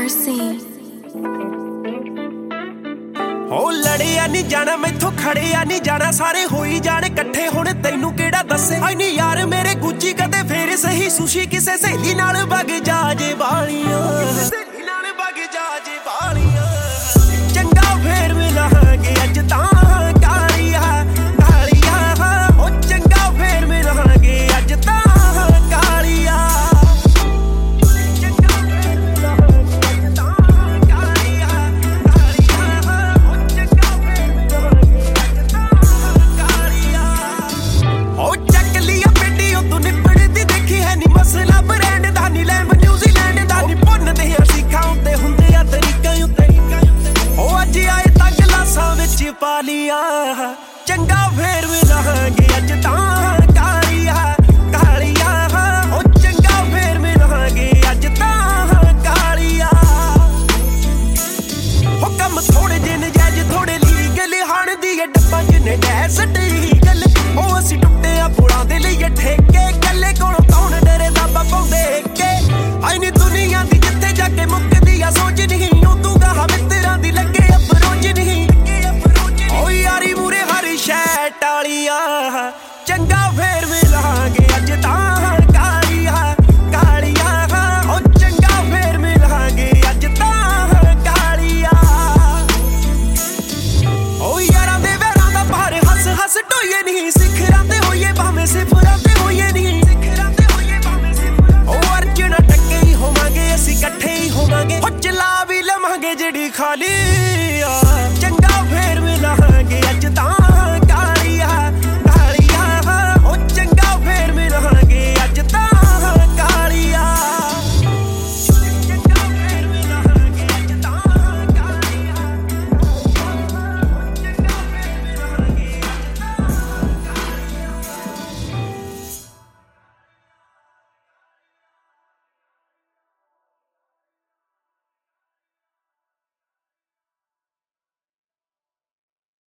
scene. ਹੋ ਲੜਿਆ ਨਹੀਂ ਜਾਣਾ ਮੈਥੋਂ ਖੜਿਆ ਨਹੀਂ ਜਾਣਾ ਸਾਰੇ ਹੋਈ ਜਾਣ ਇਕੱਠੇ ਹੁਣ ਤੈਨੂੰ ਕਿਹੜਾ ਦੱਸੇ ਆਈ ਨਹੀਂ ਯਾਰ ਮੇਰੇ ਗੁੱਚੀ ਕਦੇ ਫੇਰ ਸਹੀ ਸੁਸ਼ੀ ਕਿਸੇ ਸਹੇਲੀ ਨਾਲ ਵਗ ਜਾ ਜੇ ਵਾਲੀਆਂ ਸਹੇਲੀ ਨਾਲ ਵਗ ਜਾ ਜੇ ਵਾਲੀਆਂ ਚੰਗਾ ਫੇਰ ਮਿਲਾਂਗੇ ਅੱਜ ਤਾਂ ਕਾਲੀਆ ਕਾਲੀਆ ਹੋ ਚੰਗਾ ਫੇਰ ਮਿਲਾਂਗੇ ਅੱਜ ਤਾਂ ਕਾਲੀਆ ਮਸਲਾ ਬ੍ਰਾਂਡ ਦਾ ਨੀ ਲੈਂਬ ਨਿਊਜ਼ੀਲੈਂਡ ਦਾ ਨੀ ਭੁੰਨਦੇ ਅਸੀਂ ਖਾਉਂਦੇ ਹੁੰਦੇ ਆ ਤਰੀਕਾਂ ਉੱਤੇ ਉਹ ਅੱਜ ਆਏ ਤਾਂ ਗਲਾਸਾਂ ਵਿੱਚ ਪਾ ਲਿਆ ਚੰਗਾ ਫੇਰ ਮਿਲਾਂਗੇ ਅੱਜ ਤਾਂ ਕਾਲੀਆ ਕਾਲੀਆ ਉਹ ਚੰਗਾ ਫੇਰ ਮਿਲਾਂਗੇ ਅੱਜ ਤਾਂ ਕਾਲੀਆ ਉਹ ਕੰਮ ਥੋੜੇ ਜਿਹੇ ਨਜਾਇਜ਼ ਥੋੜੇ ਲੀਗਲ ਹਣ ਦੀ ਡੱਬਾਂ ਜਿੰਨੇ ਡੈਸ ਡੀਗਲ ਉਹ ਅਸੀਂ ਟੁੱਟੇ ਆ ਪੁਲਾਂ ਦੇ ਲਈ ਠੇਕੇ ਕੱਲੇ ਕੋਲੋਂ ਕੌਣ ਡਰੇ ਦਾਬਾ ਪਾਉਂਦੇ ਕੇ ਆਈ ਨੀ ਦੁਨੀਆ ਦੀ ਜਿੱਥੇ ਜਾ ਕੇ ਮੁੱਕਦੀ ਆ ਸੋਚ ਨਹੀਂ ਉਦੋਂ ਗਾਹ ਮਿੱਤਰਾਂ ਦੀ ਲੱਗੇ ਅਪਰੋਚ ਨਹੀਂ ਓ ਯਾਰੀ ਮੂਰੇ ਹਰ ਸ਼ੈ ਟਾਲੀਆਂ ਚੰਗਾ